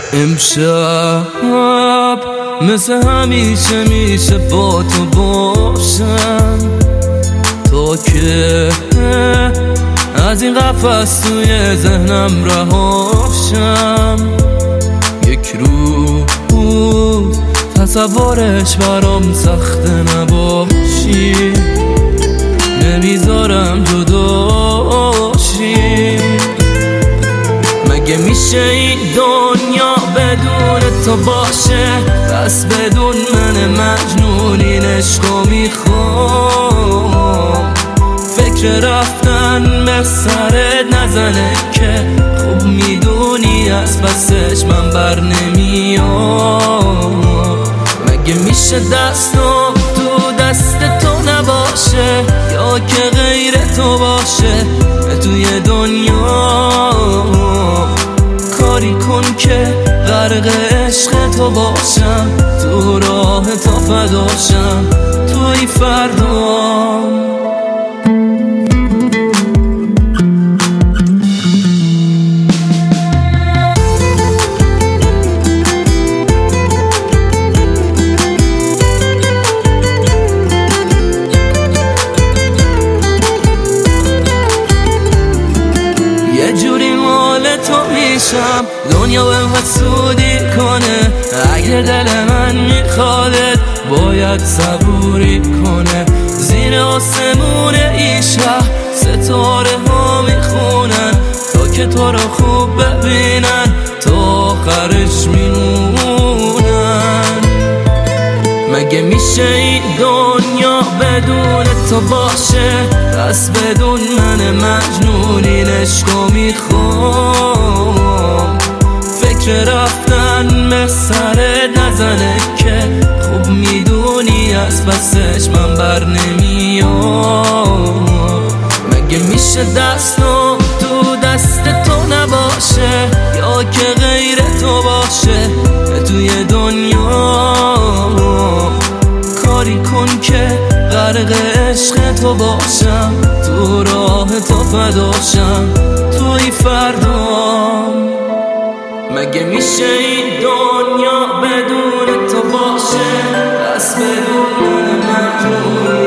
امشب مثل همیشه میشه با تو باشم تا که از این قفس توی ذهنم رهاشم. یک روز تصورش برام سخته نباشی، نمیذارم جداشی. مگه میشه این دنیا بدون تو باشه؟ پس بدون من مجنون این عشقو میخوام. فکر رفتن به سرت نزنه که خوب میدونی از پسش من بر نمیام. مگه میشه دستم تو دست تو نباشه یا که غیر تو باشه توی دنیا؟ کاری کن که غرق عشق تو باشم، تو راه تو فداشم، توی فردام. یه جوری مال تو میشم دنیا بهم حسودی کنه. اگه دل من میخوادت باید صبوری کنه. زیر آسمون این شهر ستاره ها میخونن تا که تو رو خوب ببینن تا آخرش میمونن. مگه میشه این دنیا بدون تو باشه؟ پس بدون من مجنون این عشقو میخوام. فکر رفتن به سرت نزنه که خوب میدونی از پسش من بر نمیام. مگه میشه دستم تو دست تو نباشه یا که غیر تو باشه توی دنیا؟ کاری کن که غرق عشق تو باشم، تو راه تو فداشم، توی فردام. مگه میشه این دنیا بدون تو باشه؟ پس بدون من مجنون